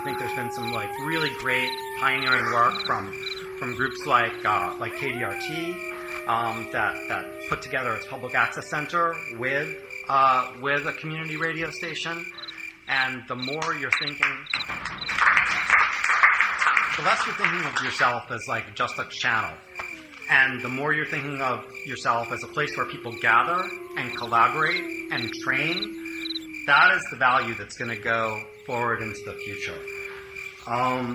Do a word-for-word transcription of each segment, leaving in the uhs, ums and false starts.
think there's been some like really great pioneering work from from groups like uh, like K D R T um, that that put together its public access center with uh, with a community radio station. And the more you're thinking, the less you're thinking of yourself as like just a channel, and the more you're thinking of yourself as a place where people gather and collaborate and train. That is the value that's going to go forward into the future. Um,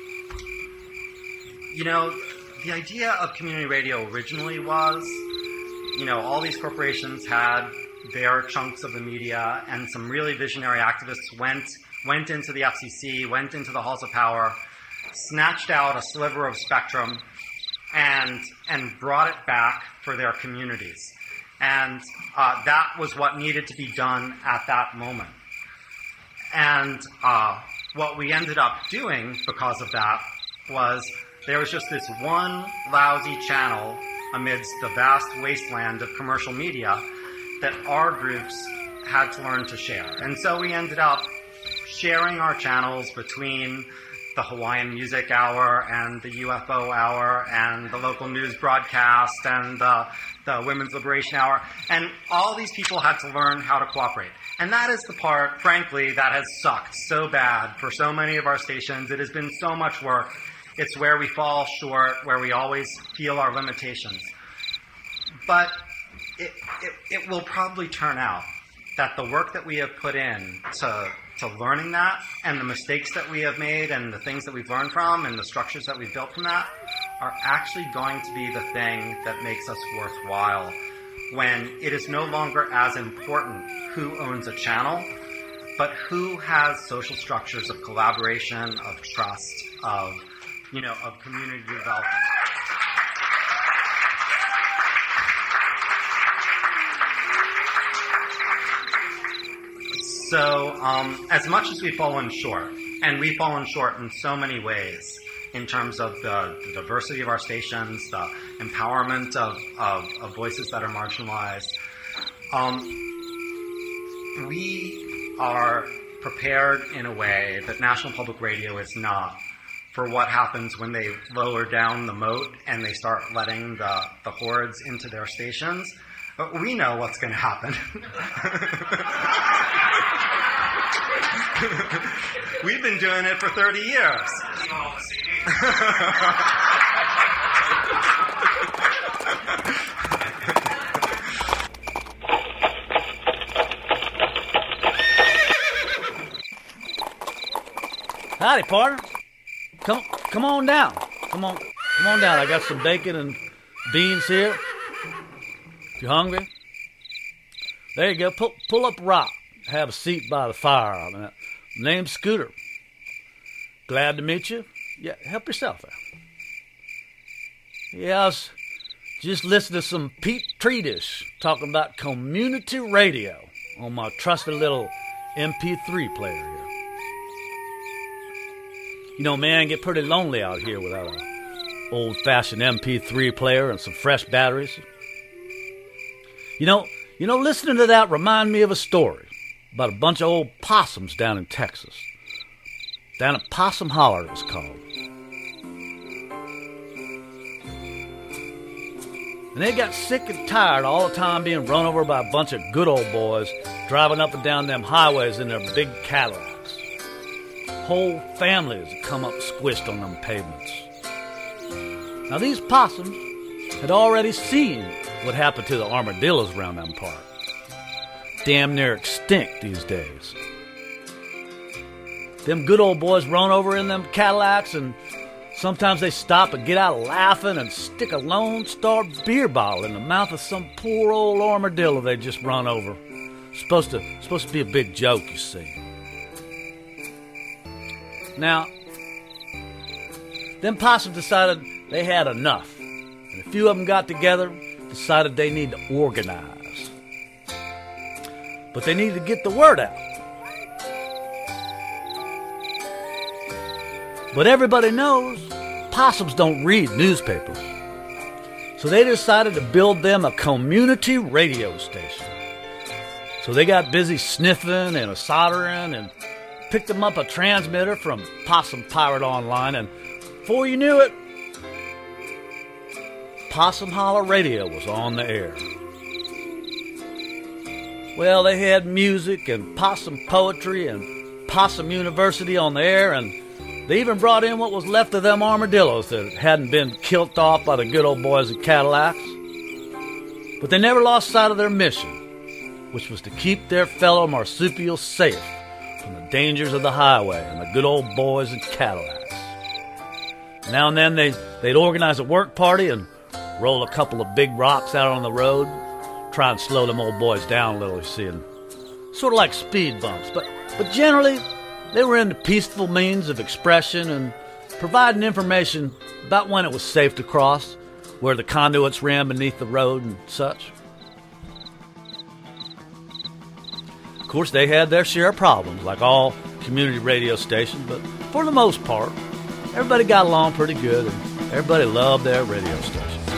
you know, the idea of community radio originally was, you know, all these corporations had their chunks of the media, and some really visionary activists went went into the F C C, went into the halls of power, snatched out a sliver of spectrum, and and brought it back for their communities. And uh, that was what needed to be done at that moment. And uh, what we ended up doing because of that was there was just this one lousy channel amidst the vast wasteland of commercial media that our groups had to learn to share. And so we ended up sharing our channels between the Hawaiian Music Hour and the U F O Hour and the local news broadcast and the, the Women's Liberation Hour. And all these people had to learn how to cooperate. And that is the part, frankly, that has sucked so bad for so many of our stations. It has been so much work. It's where we fall short, where we always feel our limitations. But it, it, it will probably turn out that the work that we have put in to to learning that, and the mistakes that we have made, and the things that we've learned from, and the structures that we've built from that, are actually going to be the thing that makes us worthwhile when it is no longer as important who owns a channel, but who has social structures of collaboration, of trust, of, you know, of community development. So um, as much as we've fallen short, and we've fallen short in so many ways in terms of the, the diversity of our stations, the empowerment of, of, of voices that are marginalized, um, we are prepared in a way that National Public Radio is not for what happens when they lower down the moat and they start letting the, the hordes into their stations. But we know what's going to happen. We've been doing it for thirty years. Howdy, partner. Come, come on down. Come on, come on down. I got some bacon and beans here. You hungry? There you go. Pull, pull up a rock. Have a seat by the fire. I mean, name's Scooter. Glad to meet you. Yeah, help yourself out. Yeah, I was just listening to some Pete Treatish talking about community radio on my trusty little M P three player here. You know, man, get pretty lonely out here without an old-fashioned M P three player and some fresh batteries. You know, you know, listening to that remind me of a story about a bunch of old possums down in Texas. Down at Possum Holler, it was called. And they got sick and tired all the time being run over by a bunch of good old boys driving up and down them highways in their big Cadillacs. Whole families had come up squished on them pavements. Now these possums had already seen what happened to the armadillos around them parts. Damn near extinct these days. Them good old boys run over in them Cadillacs, and sometimes they stop and get out laughing and stick a Lone Star beer bottle in the mouth of some poor old armadillo they just run over. Supposed to, supposed to be a big joke, you see. Now, them possums decided they had enough, and a few of them got together, decided they need to organize. But they needed to get the word out. But everybody knows possums don't read newspapers. So they decided to build them a community radio station. So they got busy sniffing and soldering and picked them up a transmitter from Possum Pirate Online, and before you knew it, Possum Holler Radio was on the air. Well, they had music and possum poetry and Possum University on the air, and they even brought in what was left of them armadillos that hadn't been killed off by the good old boys of Cadillacs. But they never lost sight of their mission, which was to keep their fellow marsupials safe from the dangers of the highway and the good old boys of Cadillacs. Now and then they, they'd organize a work party and roll a couple of big rocks out on the road, try and slow them old boys down a little, you see, and sort of like speed bumps. But, but generally, they were into peaceful means of expression and providing information about when it was safe to cross, where the conduits ran beneath the road and such. Of course, they had their share of problems, like all community radio stations, but for the most part, everybody got along pretty good, and everybody loved their radio station.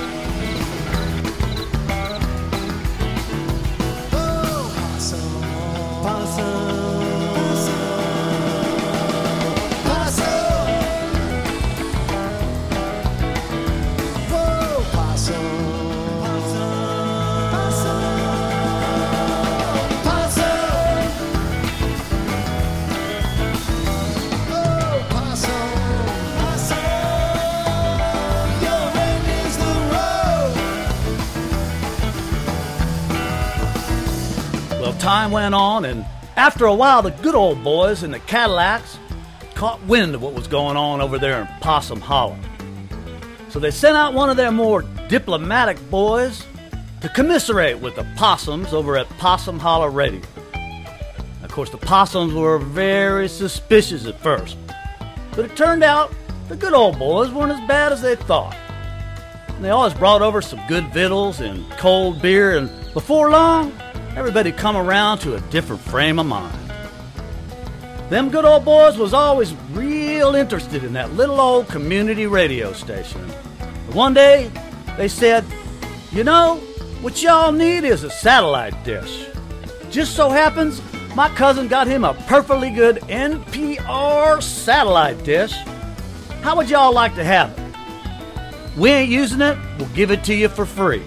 Time went on, and after a while, the good old boys in the Cadillacs caught wind of what was going on over there in Possum Holler. So they sent out one of their more diplomatic boys to commiserate with the possums over at Possum Holler Radio. Of course, the possums were very suspicious at first, but it turned out the good old boys weren't as bad as they thought. And they always brought over some good victuals and cold beer, and before long, everybody come around to a different frame of mind. Them good old boys was always real interested in that little old community radio station. One day, they said, you know, what y'all need is a satellite dish. Just so happens, my cousin got him a perfectly good N P R satellite dish. How would y'all like to have it? We ain't using it, we'll give it to you for free.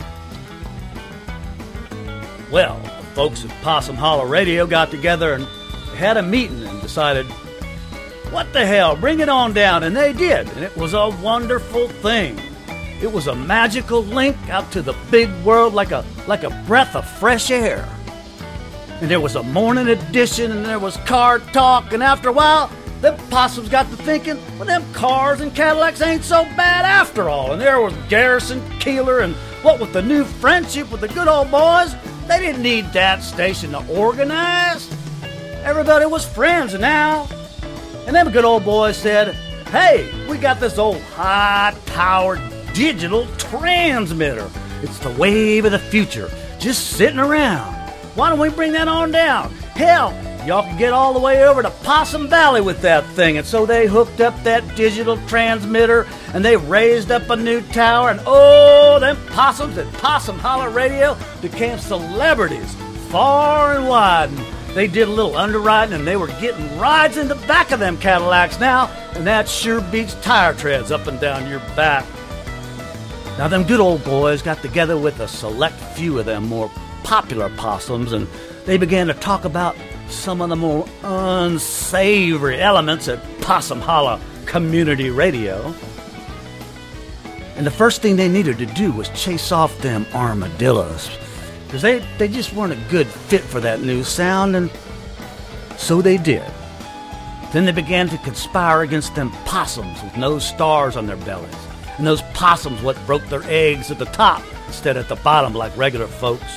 Well, the folks at Possum Holler Radio got together and had a meeting and decided, what the hell, bring it on down, and they did, and it was a wonderful thing. It was a magical link out to the big world like a like a breath of fresh air. And there was a morning edition, and there was car talk, and after a while, them possums got to thinking, well, them cars and Cadillacs ain't so bad after all. And there was Garrison Keeler, and what with the new friendship with the good old boys, they didn't need that station to organize. Everybody was friends now. And them good old boys said, hey, we got this old high-powered digital transmitter. It's the wave of the future, just sitting around. Why don't we bring that on down? Hell, y'all can get all the way over to Possum Valley with that thing. And so they hooked up that digital transmitter, and they raised up a new tower, and oh, them possums at Possum Holler Radio became celebrities far and wide. And they did a little underwriting, and they were getting rides in the back of them Cadillacs now, and that sure beats tire treads up and down your back. Now, them good old boys got together with a select few of them more popular possums, and they began to talk about some of the more unsavory elements at Possum Holler Community Radio. And the first thing they needed to do was chase off them armadillos, because they, they just weren't a good fit for that new sound, and so they did. Then they began to conspire against them possums with no stars on their bellies, and those possums what broke their eggs at the top instead at the bottom like regular folks.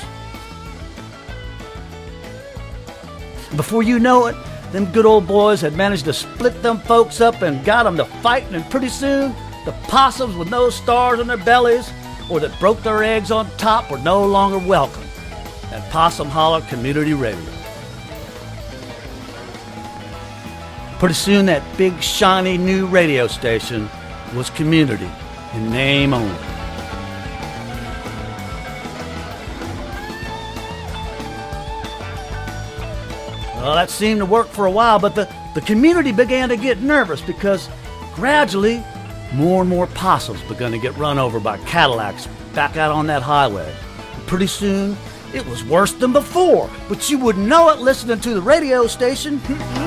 Before you know it, them good old boys had managed to split them folks up and got them to fighting, and pretty soon, the possums with no stars on their bellies or that broke their eggs on top were no longer welcome at Possum Holler Community Radio. Pretty soon, that big, shiny new radio station was community in name only. Well, that seemed to work for a while, but the, the community began to get nervous because gradually more and more possums began to get run over by Cadillacs back out on that highway. And pretty soon, it was worse than before, but you wouldn't know it listening to the radio station.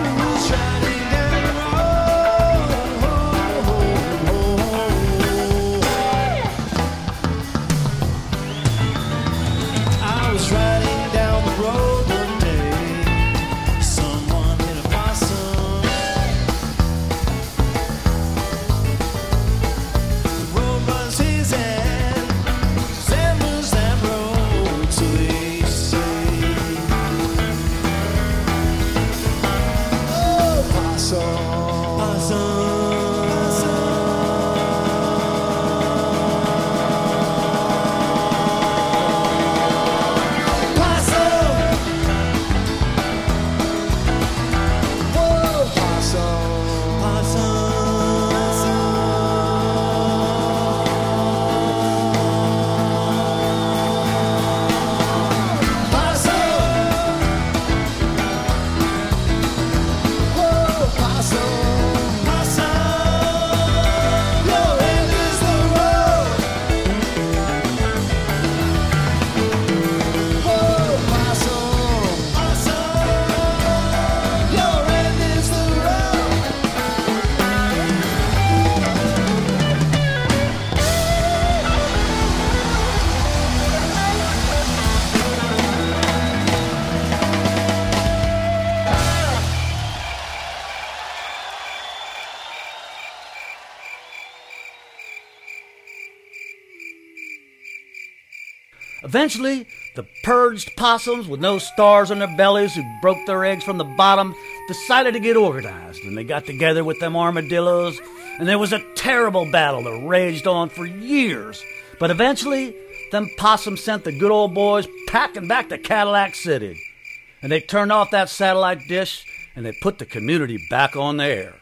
Eventually, the purged possums with no stars on their bellies who broke their eggs from the bottom decided to get organized, and they got together with them armadillos, and there was a terrible battle that raged on for years. But eventually, them possums sent the good old boys packing back to Cadillac City, and they turned off that satellite dish, and they put the community back on the air.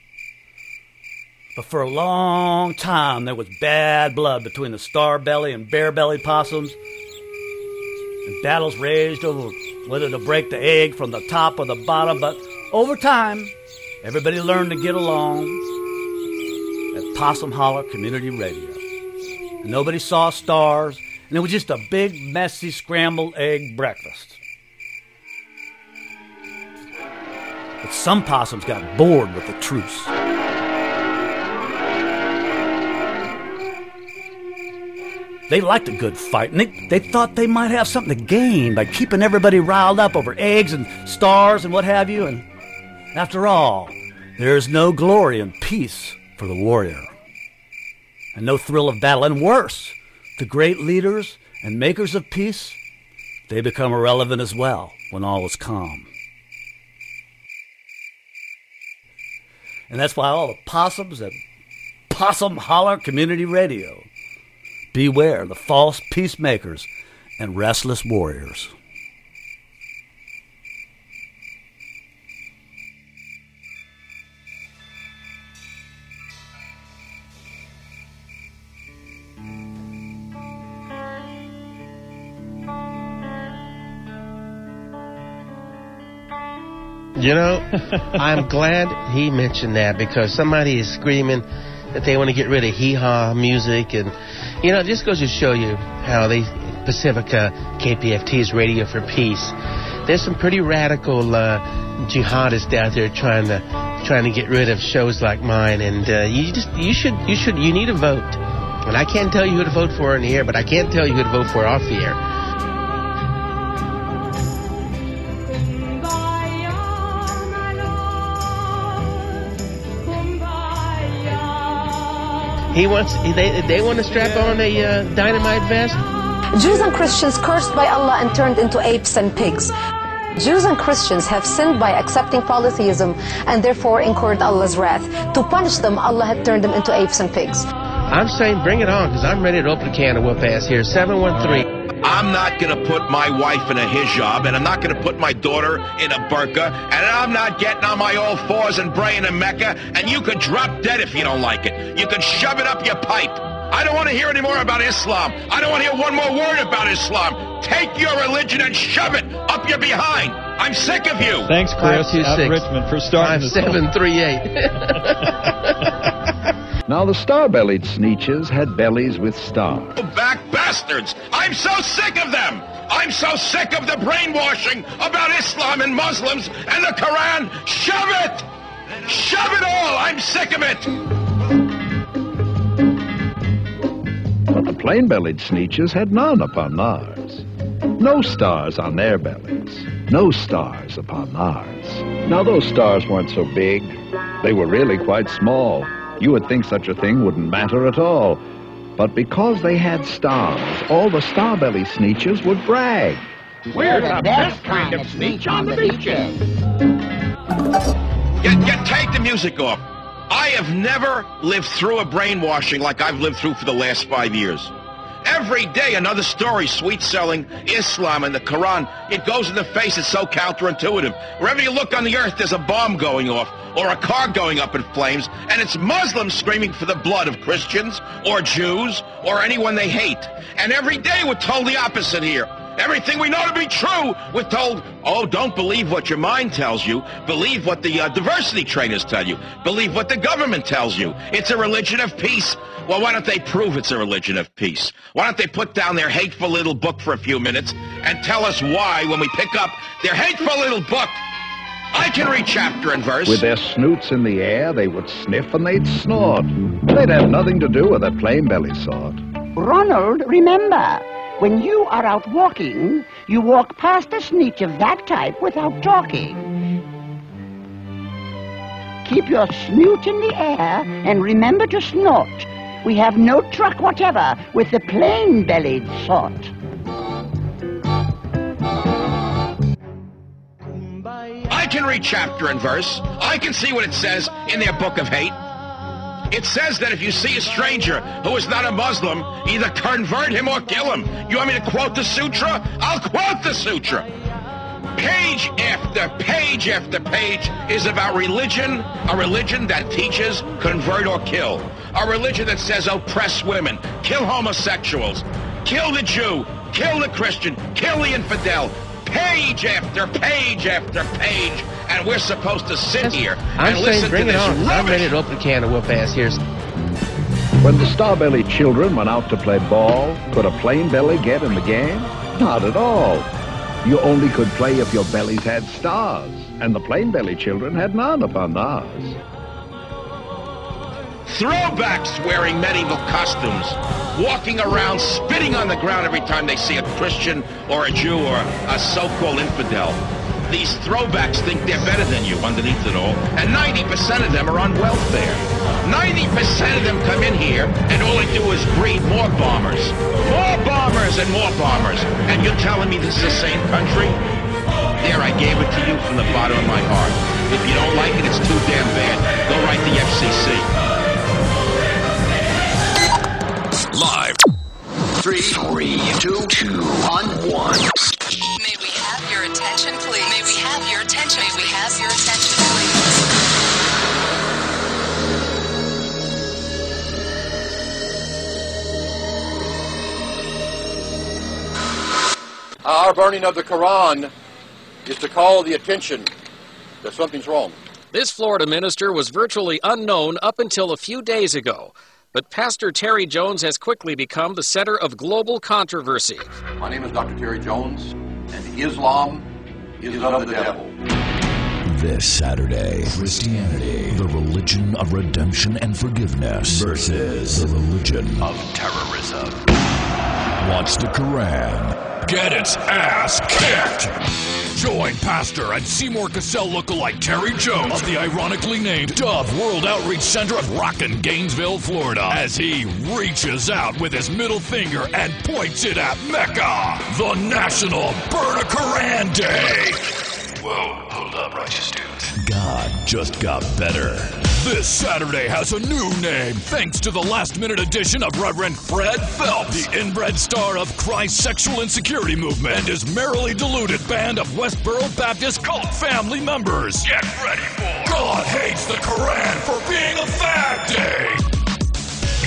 But for a long time, there was bad blood between the star-belly and bare-belly possums, and battles raged over whether to break the egg from the top or the bottom. But over time, everybody learned to get along at Possum Holler Community Radio. And nobody saw stars, and it was just a big, messy, scrambled egg breakfast. But some possums got bored with the truce. They liked a good fight, and they, they thought they might have something to gain by keeping everybody riled up over eggs and stars and what have you. And after all, there is no glory in peace for the warrior, and no thrill of battle. And worse, the great leaders and makers of peace, they become irrelevant as well when all is calm. And that's why all the possums at Possum Holler Community Radio, beware the false peacemakers and restless warriors. You know, I'm glad he mentioned that, because somebody is screaming that they want to get rid of hee-haw music. And, you know, it just goes to show you how they, Pacifica K P F T's Radio for Peace, there's some pretty radical uh, jihadists out there trying to trying to get rid of shows like mine. And uh, you just you should you should you need to vote. And I can't tell you who to vote for on the air, but I can't tell you who to vote for off the air. He wants. They they want to strap on a uh, dynamite vest. Jews and Christians cursed by Allah and turned into apes and pigs. Jews and Christians have sinned by accepting polytheism and therefore incurred Allah's wrath. To punish them, Allah had turned them into apes and pigs. I'm saying bring it on, because I'm ready to open a can of whoop ass here. seven one three. I'm not going to put my wife in a hijab, and I'm not going to put my daughter in a burqa, and I'm not getting on my all fours and praying in Mecca, and you could drop dead if you don't like it. You can shove it up your pipe. I don't want to hear any more about Islam. I don't want to hear one more word about Islam. Take your religion and shove it up your behind. I'm sick of you. Thanks, Chris, out of Richmond, for starting this. five seven three eight. Now, the star-bellied Sneetches had bellies with stars. Back bastards! I'm so sick of them! I'm so sick of the brainwashing about Islam and Muslims and the Quran. Shove it! Shove it all! I'm sick of it! But the plain-bellied Sneetches had none upon theirs. No stars on their bellies. No stars upon theirs. Now, those stars weren't so big. They were really quite small. You would think such a thing wouldn't matter at all. But because they had stars, all the star-belly Sneetches would brag. We're the best kind of Sneetch on the beaches. Get, get, take the music off. I have never lived through a brainwashing like I've lived through for the last five years. Every day another story, sweet-selling Islam and the Quran. It goes in the face. It's so counterintuitive. Wherever you look on the earth, there's a bomb going off or a car going up in flames, and it's Muslims screaming for the blood of Christians or Jews or anyone they hate. And every day we're told the opposite here. Everything we know to be true, we're told, oh, don't believe what your mind tells you. Believe what the uh, diversity trainers tell you. Believe what the government tells you. It's a religion of peace. Well, why don't they prove it's a religion of peace? Why don't they put down their hateful little book for a few minutes and tell us why when we pick up their hateful little book? I can read chapter and verse. With their snoots in the air, they would sniff and they'd snort. They'd have nothing to do with that plain-belly sort. Ronald, remember, when you are out walking, you walk past a Sneetch of that type without talking. Keep your snoot in the air and remember to snort. We have no truck whatever with the plain-bellied sort. I can read chapter and verse. I can see what it says in their book of hate. It says that if you see a stranger who is not a Muslim, either convert him or kill him. You want me to quote the sutra? I'll quote the sutra. Page after page after page is about religion, a religion that teaches convert or kill. A religion that says oppress women, kill homosexuals, kill the Jew, kill the Christian, kill the infidel. Page after page after page, and we're supposed to sit here I'm and saying, listen bring to it this on. rubbish. I'm ready to open a can of whoop ass here. When the star-bellied children went out to play ball, could a plain belly get in the game? Not at all. You only could play if your bellies had stars, and the plain-belly children had none upon theirs. Throwbacks wearing medieval costumes, walking around spitting on the ground every time they see a Christian or a Jew or a so-called infidel. These throwbacks think they're better than you underneath it all, and ninety percent of them are on welfare. ninety percent of them come in here, and all they do is breed more bombers. More bombers and more bombers. And you're telling me this is the same country? There, I gave it to you from the bottom of my heart. If you don't like it, it's too damn bad. Go write the F C C. Live. Three, three, two, two, on one. May we have your attention, please? May we have your attention? May we have your attention, please? Our burning of the Quran is to call the attention that something's wrong. This Florida minister was virtually unknown up until a few days ago. But Pastor Terry Jones has quickly become the center of global controversy. My name is Doctor Terry Jones, and Islam is of the devil. This Saturday, Christianity, the religion of redemption and forgiveness versus the religion of terrorism. Watch the Quran get its ass kicked. Join Pastor and Seymour Cassell lookalike Terry Jones of the ironically named Dove World Outreach Center of Rockin' Gainesville, Florida, as he reaches out with his middle finger and points it at Mecca, the National Burn a Quran Day. Whoa, hold up, righteous dudes. God just got better. This Saturday has a new name thanks to the last-minute addition of Reverend Fred Phelps, the inbred star of Christ's sexual insecurity movement, and his merrily deluded band of Westboro Baptist cult family members. Get ready for God Hates the Quran for being a fag day. Join us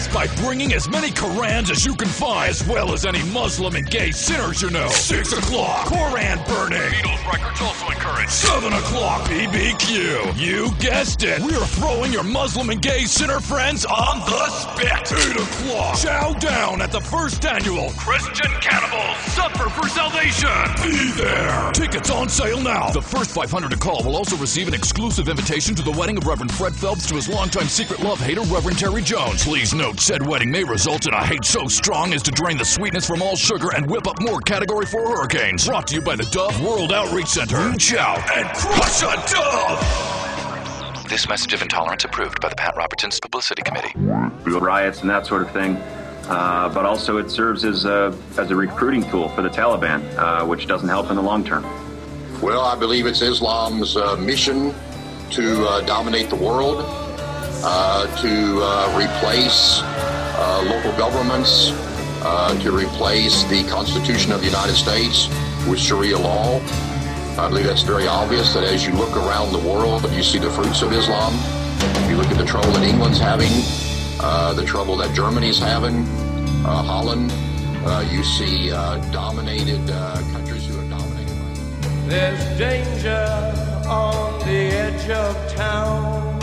this by bringing as many Korans as you can find, as well as any Muslim and gay sinners you know. Six o'clock, Koran burning. Beatles records also encouraged. Seven o'clock, B B Q. You guessed it. We are throwing your Muslim and gay sinner friends on the spit. Eight o'clock, chow down at the first annual Christian Cannibals Supper for Salvation. Be there. Tickets on sale now. The first five hundred to call will also receive an exclusive invitation to the wedding of Reverend Fred Phelps to his longtime secret love hater, Reverend Terry Jones. Please note, said wedding may result in a hate so strong as to drain the sweetness from all sugar and whip up more Category four hurricanes. Brought to you by the Dove World Outreach Center. Reach out and crush a dove! This message of intolerance approved by the Pat Robertson's Publicity Committee. Riots and that sort of thing. Uh, but also it serves as a, as a recruiting tool for the Taliban, uh, which doesn't help in the long term. Well, I believe it's Islam's uh, mission to uh, dominate the world, uh, to uh, replace uh, local governments, uh, to replace the Constitution of the United States with Sharia law. I believe that's very obvious that as you look around the world, you see the fruits of Islam. You look at the trouble that England's having, uh, the trouble that Germany's having, uh, Holland. Uh, you see uh, dominated uh, countries who are dominated by... There's danger on the edge of town.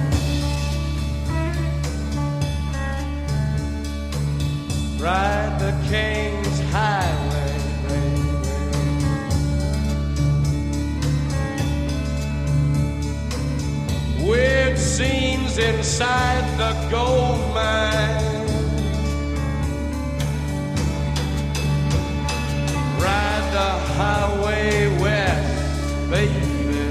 Ride the King's Highway, baby. Weird scenes inside the gold mine. Ride the highway west, baby.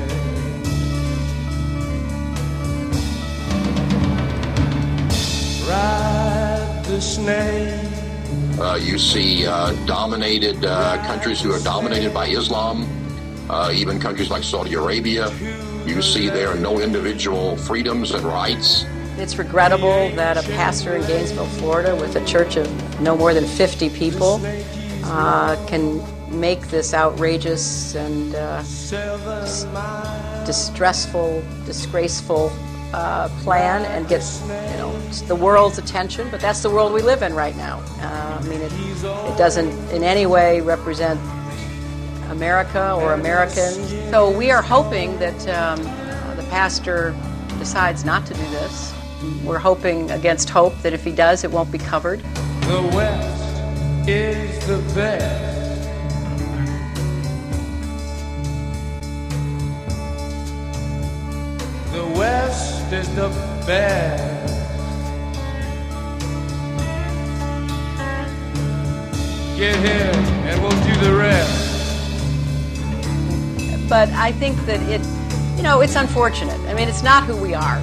Ride the snake. Uh, you see uh, dominated uh, countries who are dominated by Islam, uh, even countries like Saudi Arabia. You see there are no individual freedoms and rights. It's regrettable that a pastor in Gainesville, Florida, with a church of no more than fifty people, uh, can make this outrageous and uh, dis- distressful, disgraceful uh, plan and gets, you know, the world's attention. But that's the world we live in right now. Uh, I mean, it, it doesn't in any way represent America or Americans. So we are hoping that um, the pastor decides not to do this. We're hoping against hope that if he does, it won't be covered. The West is the best. The West is the best. Get here and we'll do the rest. But I think that it, you know, it's unfortunate. I mean, it's not who we are.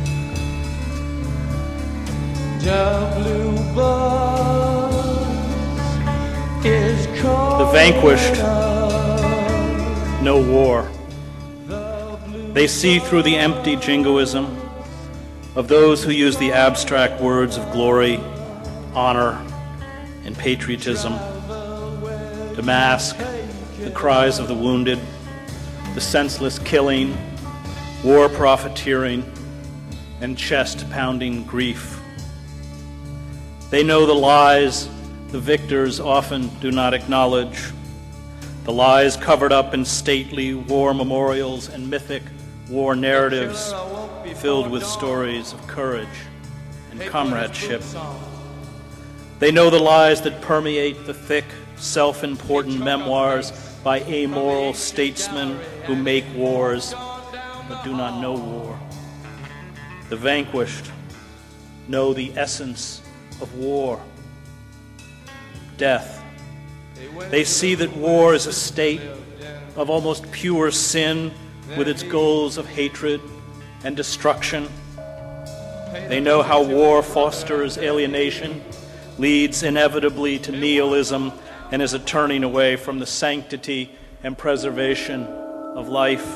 The vanquished know war. They see through the empty jingoism of those who use the abstract words of glory, honor, and patriotism to mask the cries of the wounded, the senseless killing, war profiteering, and chest-pounding grief. They know the lies the victors often do not acknowledge, the lies covered up in stately war memorials and mythic war narratives filled with stories of courage and comradeship. They know the lies that permeate the thick, self-important memoirs by amoral statesmen who make wars but do not know war. The vanquished know the essence of war, death. They see that war is a state of almost pure sin with its goals of hatred and destruction. They know how war fosters alienation, leads inevitably to nihilism, and is a turning away from the sanctity and preservation of life.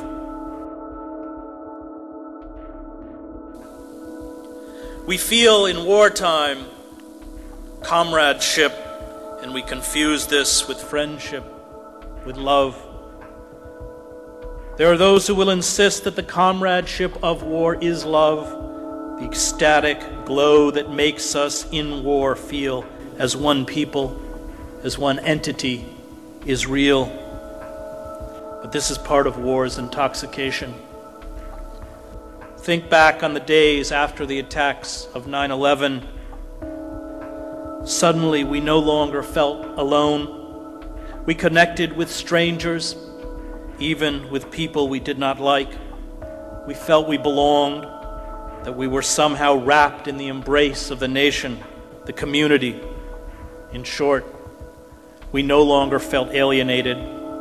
We feel in wartime comradeship, and we confuse this with friendship, with love. There are those who will insist that the comradeship of war is love, the ecstatic glow that makes us in war feel as one people, as one entity, is real. But this is part of war's intoxication. Think back on the days after the attacks of nine eleven. Suddenly, we no longer felt alone. We connected with strangers, even with people we did not like. We felt we belonged, that we were somehow wrapped in the embrace of the nation, the community. In short, we no longer felt alienated.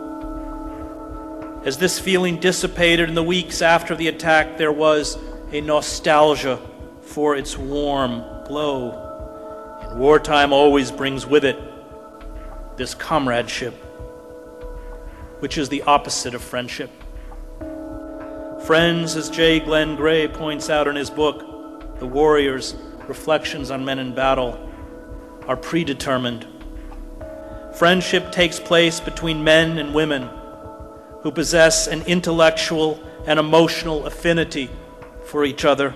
As this feeling dissipated in the weeks after the attack, there was a nostalgia for its warm glow. And wartime always brings with it this comradeship, which is the opposite of friendship. Friends, as J. Glenn Gray points out in his book, The Warriors, Reflections on Men in Battle, are predetermined. Friendship takes place between men and women who possess an intellectual and emotional affinity for each other.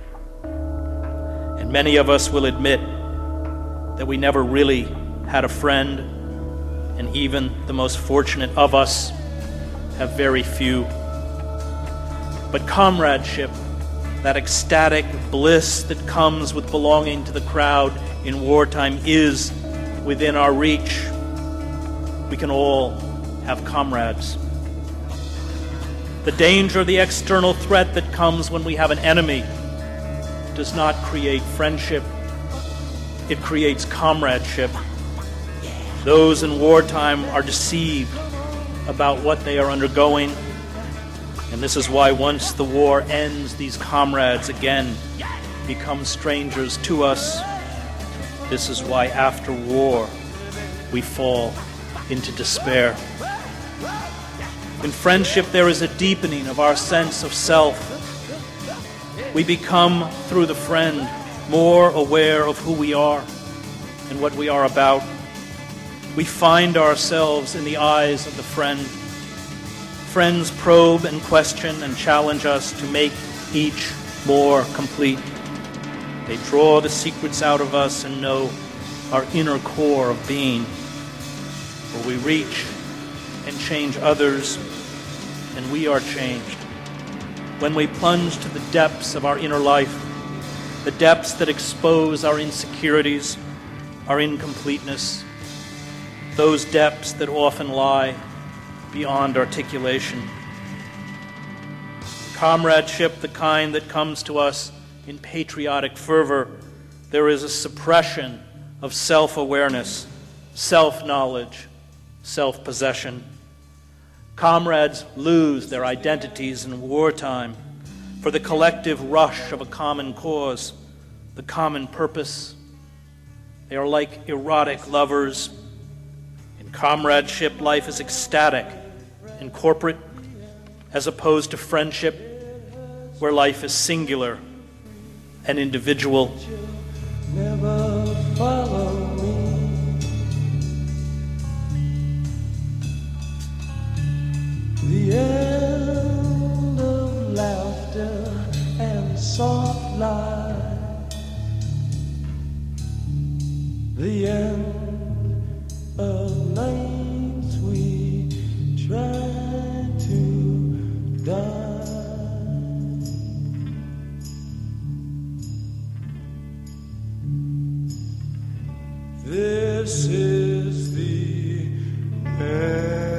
And many of us will admit that we never really had a friend, and even the most fortunate of us have very few. But comradeship, that ecstatic bliss that comes with belonging to the crowd in wartime, is within our reach. We can all have comrades. The danger, the external threat that comes when we have an enemy does not create friendship. It creates comradeship. Those in wartime are deceived about what they are undergoing. And this is why once the war ends, these comrades again become strangers to us. This is why after war, we fall into despair. In friendship, there is a deepening of our sense of self. We become, through the friend, more aware of who we are and what we are about. We find ourselves in the eyes of the friend. Friends probe and question and challenge us to make each more complete. They draw the secrets out of us and know our inner core of being, where we reach and change others, and we are changed. When we plunge to the depths of our inner life, the depths that expose our insecurities, our incompleteness, those depths that often lie beyond articulation. Comradeship, the kind that comes to us in patriotic fervor, there is a suppression of self-awareness, self-knowledge, self-possession. Comrades lose their identities in wartime for the collective rush of a common cause, the common purpose. They are like erotic lovers. In comradeship, life is ecstatic and corporate, as opposed to friendship, where life is singular and individual. Never follow me. The end of laughter and soft light. The end of nights we try to die. This is the end.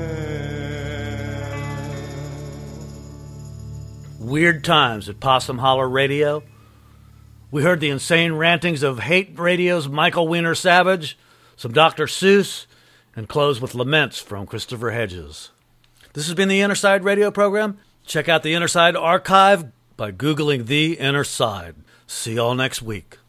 Weird times at Possum Holler Radio. We heard the insane rantings of Hate Radio's Michael Wiener Savage, some Doctor Seuss, and close with laments from Christopher Hedges. This has been the Inner Side Radio program. Check out the Inner Side archive by Googling The Inner Side. See y'all next week.